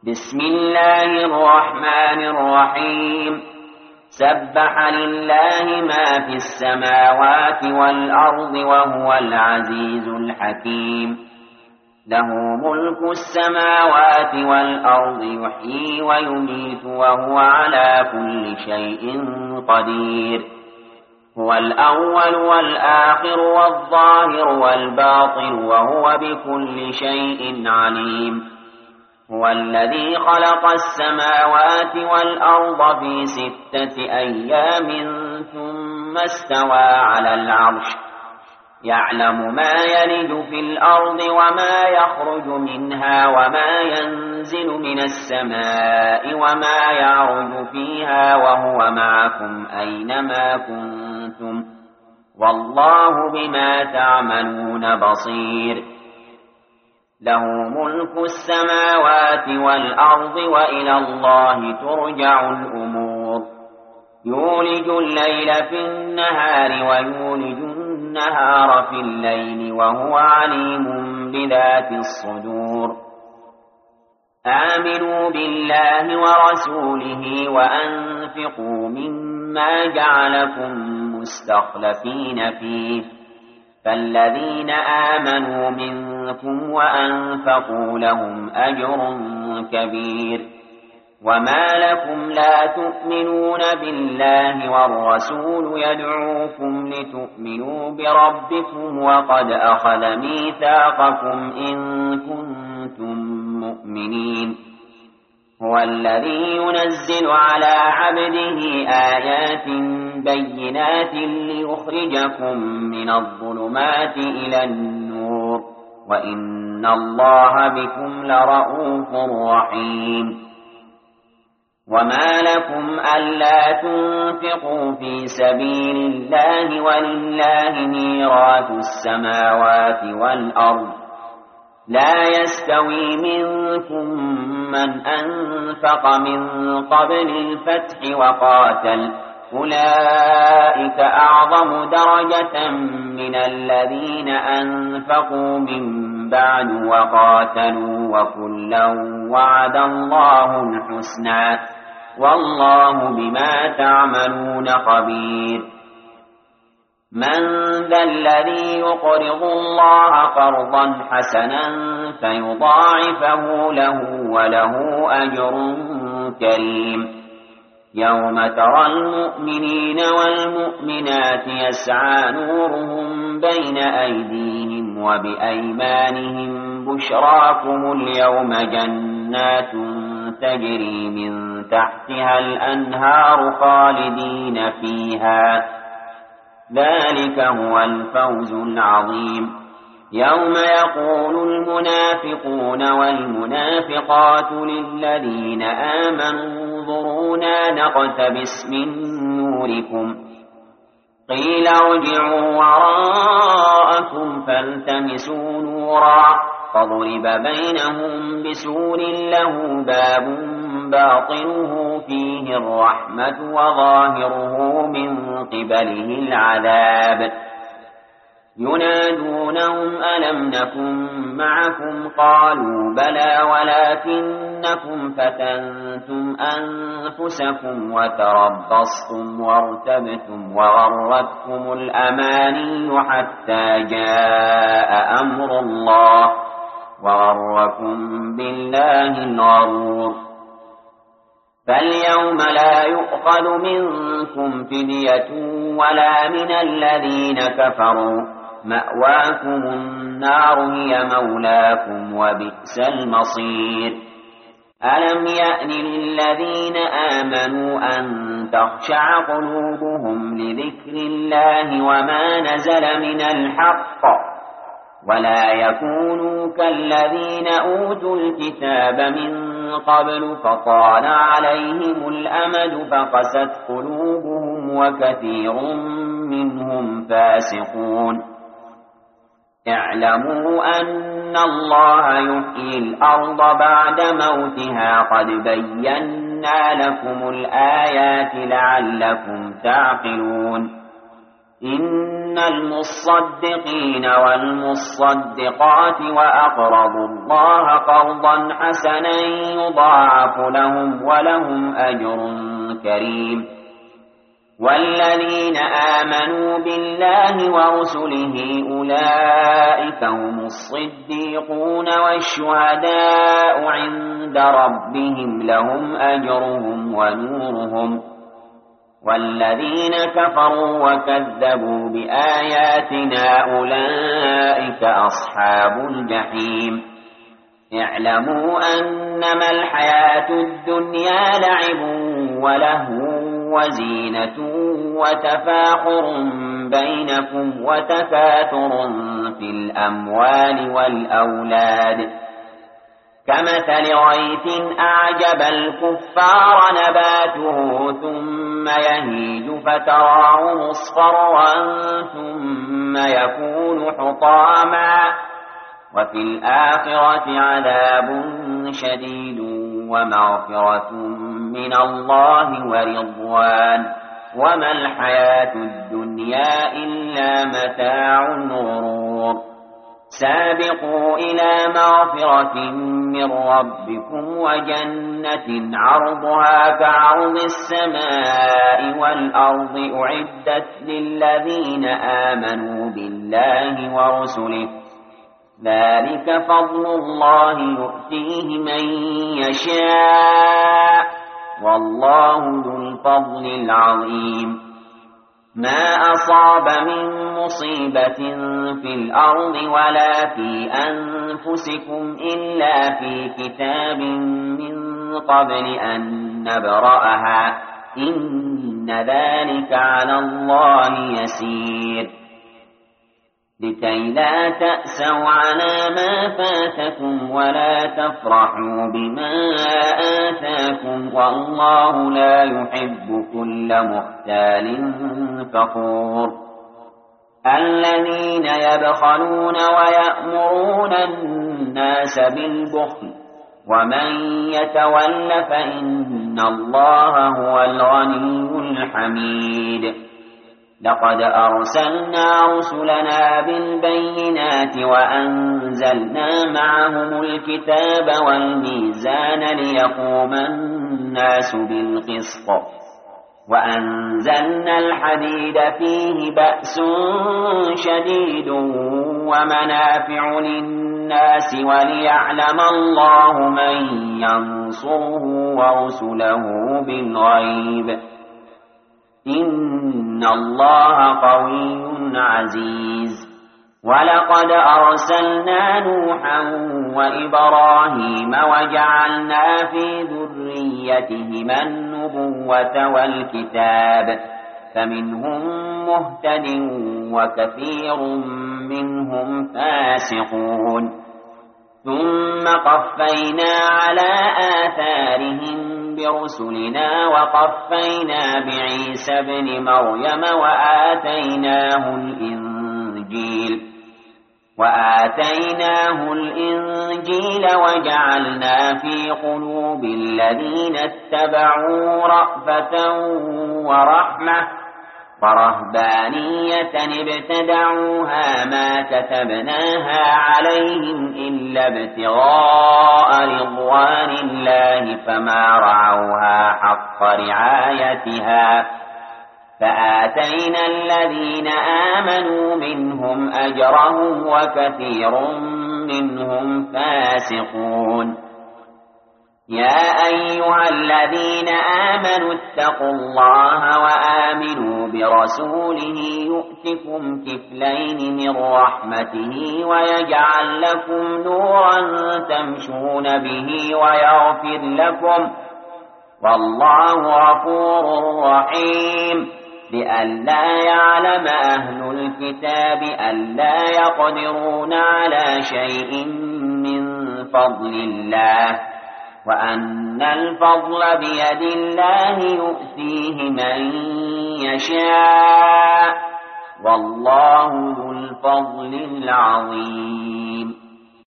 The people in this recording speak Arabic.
بسم الله الرحمن الرحيم سبح لله ما في السماوات والأرض وهو العزيز الحكيم له ملك السماوات والأرض يحيي ويميت وهو على كل شيء قدير هو الأول والآخر والظاهر والباطن وهو بكل شيء عليم هو الذي خلق السماوات والأرض في 6 أيام ثم استوى على العرش يعلم ما يلج في الأرض وما يخرج منها وما ينزل من السماء وما يعرج فيها وهو معكم أينما كنتم والله بما تعملون بصير له ملك السماوات والأرض وإلى الله ترجع الأمور يولج الليل في النهار ويولج النهار في الليل وهو عليم بذات الصدور آمنوا بالله ورسوله وأنفقوا مما جعلكم مستخلفين فيه فالذين آمنوا منكم وأنفقوا لهم أجر كبير وما لكم لا تؤمنون بالله والرسول يدعوكم لتؤمنوا بربكم وقد أخذ ميثاقكم إن كنتم مؤمنين هو الذي ينزل على عبده آيات بينات ليخرجكم من الظلمات إلى النور وإن الله بكم لرؤوف رحيم وما لكم ألا تنفقوا في سبيل الله ولله ميراث السماوات والأرض لا يستوي منكم من أنفق من قبل الفتح وقاتل أولئك أعظم درجة من الذين أنفقوا من بعد وقاتلوا وكلا وعد الله الحسنى والله بما تعملون خبير من ذا الذي يقرض الله قرضا حسنا فيضاعفه له وله أجر كريم يوم ترى المؤمنين والمؤمنات يسعى نورهم بين أيديهم وبأيمانهم بشراكم اليوم جنات تجري من تحتها الأنهار خالدين فيها ذلك هو الفوز العظيم يوم يقول المنافقون والمنافقات للذين آمنوا انظرونا نقتبس من نوركم قيل ارجعوا وراءكم فالتمسوا نورا فضرب بينهم بسور له باب باطنه فيه الرحمة وظاهره من قبله العذاب ينادونهم ألم نكن معكم قالوا بلى ولكنكم فتنتم أنفسكم وتربصتم وارتبتم وغرتكم الأماني حتى جاء أمر الله وغركم بالله الغرور فاليوم لا يؤخذ منكم فدية ولا من الذين كفروا مأواكم النار هي مولاكم وبئس المصير ألم يأن للذين آمنوا أن تخشع قلوبهم لذكر الله وما نزل من الحق ولا يكونوا كالذين أوتوا الكتاب من قبل فطال عليهم الأمد فقست قلوبهم وكثير منهم فاسقون اعلموا أن الله يحيي الأرض بعد موتها قد بينا لكم الآيات لعلكم تعقلون إن المصدقين والمصدقات وأقرضوا الله قرضا حسنا يضاعف لهم ولهم أجر كريم والذين آمنوا بالله ورسله أولئك هم الصديقون والشهداء عند ربهم لهم أجرهم ونورهم والذين كفروا وكذبوا بآياتنا أولئك أصحاب الجحيم اعلموا أنما الحياة الدنيا لعب ولهو وزينة وتفاخر بينكم وتكاثر في الأموال والأولاد كمثل غيث أعجب الكفار نباته ثم يهيج فتراه مصفرا ثم يكون حطاما وفي الآخرة عذاب شديد ومغفرة من الله ورضوان وما الحياة الدنيا إلا متاع الغرور سابقوا إلى مغفرة من ربكم وجنة عرضها كعرض السماء والأرض أعدت للذين آمنوا بالله ورسله ذلك فضل الله يؤتيه من يشاء والله ذو الفضل العظيم ما أصاب من مصيبة في الأرض ولا في أنفسكم إلا في كتاب من قبل أن نبرأها إن ذلك على الله يسير لكي لا تأسوا على ما فاتكم ولا تفرحوا بما آتاكم والله لا يحب كل مختال فخور الذين يبخلون ويأمرون الناس بالبخل ومن يتول فإن الله هو الغني الحميد لقد أرسلنا رسلنا بالبينات وأنزلنا معهم الكتاب والميزان ليقوم الناس بالقسط وأنزلنا الحديد فيه بأس شديد ومنافع للناس وليعلم الله من ينصره ورسله بالغيب إن الله قوي عزيز ولقد أرسلنا نوحا وإبراهيم وجعلنا في ذريتهما النبوة والكتاب فمنهم مهتد وكثير منهم فاسقون ثم قفينا على آثارهم برسلنا وقفينا بعيسى ابن مريم وآتيناه الإنجيل وجعلنا في قلوب الذين اتبعوا رأفة ورحمة ورهبانية ابتدعوها ما كتبناها عليهم إلا ابتغاء رضوان الله فما رعوها حق رعايتها فآتينا الذين آمنوا منهم أجرهم وكثير منهم فاسقون يا أيها الذين آمنوا اتقوا الله وآمنوا برسوله يؤتكم كفلين من رحمته ويجعل لكم نورا تمشون به ويغفر لكم والله غفور رحيم لئلا يعلم أهل الكتاب ألا يقدرون على شيء من فضل الله وأن الفضل بيد الله يؤتيه من يشاء والله ذو الفضل العظيم